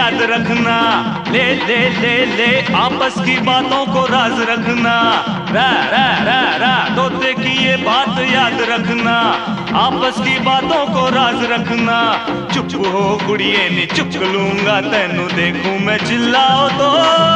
याद रखना। ले ले ले ले आपस की बातों को राज रखना। रा रा रा रा तोते की ये बात याद रखना। आपस की बातों को राज रखना। चुप हो कुड़िए नी चुप लूंगा तेनू देखूं मैं चिल्लाओ तो।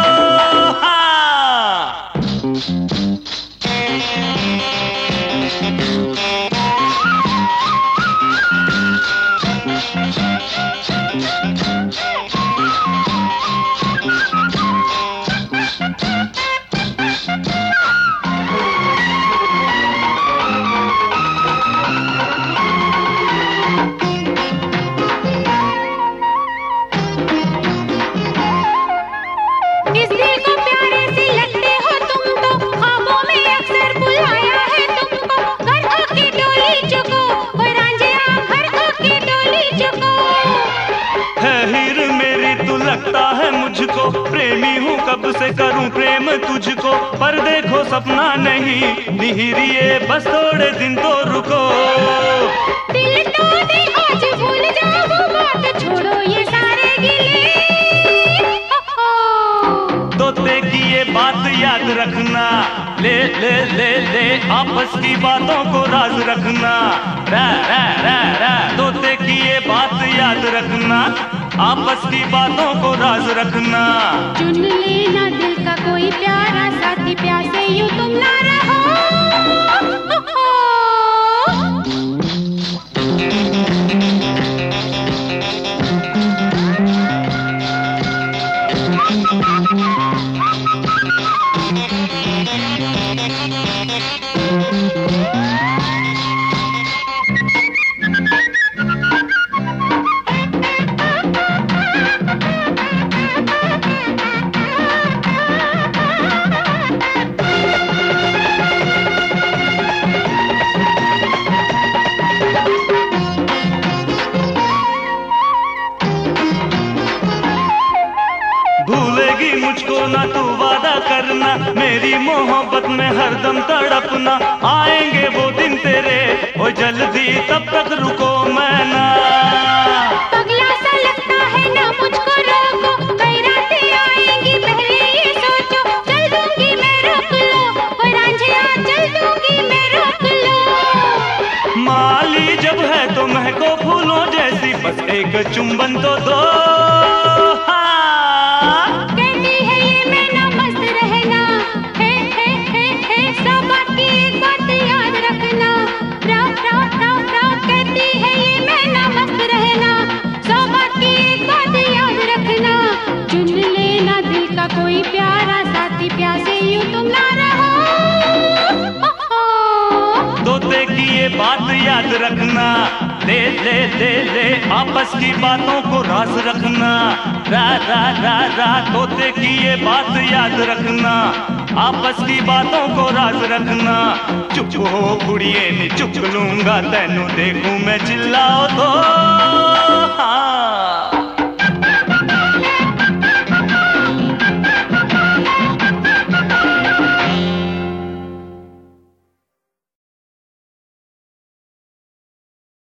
लगता है मुझको प्रेमी हूँ कब से करूँ प्रेम तुझको। पर देखो सपना नहीं निहिरिए बस थोड़े दिन तो रुको। दिल तो दे आज भूल जाओ वो बात छोड़ो ये सारे गिले। तोते की ये बात याद रखना। ले ले ले ले आपस की बातों को राज रखना। रा रा रा रा तोते की ये बात याद रखना। आपस की बातों को राज रखना। चुन लेना दिल का कोई प्यारा साथी प्यासे यूं तुम ना रहो। भूलेगी मुझको ना तू वादा करना। मेरी मोहब्बत में हरदम तड़पना। आएंगे वो दिन तेरे ओ जल्दी तब तक रुको मैं ना। पगला सा लगता है ना मुझको रोको। कई रातें आएंगी पहले ये सोचो। चल दूंगी मैं रोक लो ओ रांझिया चल दूंगी मैं रोक लो। माली जब है तो महको फूलों जैसी बस एक चुंबन तो दो। कहती है ये मैं ना मस्त रहना। हे सब बात की एक बात याद रखना। रा रा रा रा कहती है ये मैं ना मस्त रहना। सब बात की एक बात याद रखना। चुन लेना दिल का कोई प्यारा साथी प्यासे यूं तुम ना रहो। तोते की ये बात याद रखना। ले ले ले ले आपस की बातों को राज रखना। रा रा रा रा तोते की ये बात याद रखना। आपस की बातों को राज रखना। चुप हो कुड़िए नी चुप लूंगा तेनू देखूं मैं चिल्लाओ तो।